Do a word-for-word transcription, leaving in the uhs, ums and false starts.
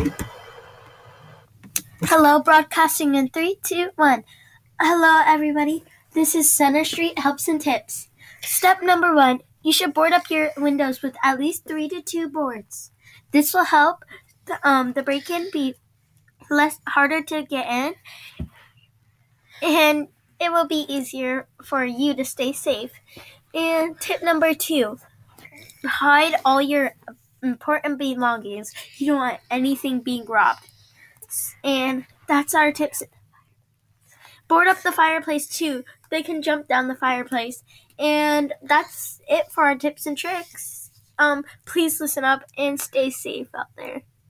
Hello, broadcasting in three, two, one. Hello, everybody. This is Center Street Helps and Tips. Step number one, you should board up your windows with at least three to two boards. This will help the, um, the break-in be less harder to get in, and it will be easier for you to stay safe. And tip number two, hide all your important belongings. You don't want anything being robbed. And that's our tips. Board up the fireplace too. They can jump down the fireplace. And that's it for our tips and tricks. Um, please listen up and stay safe out there.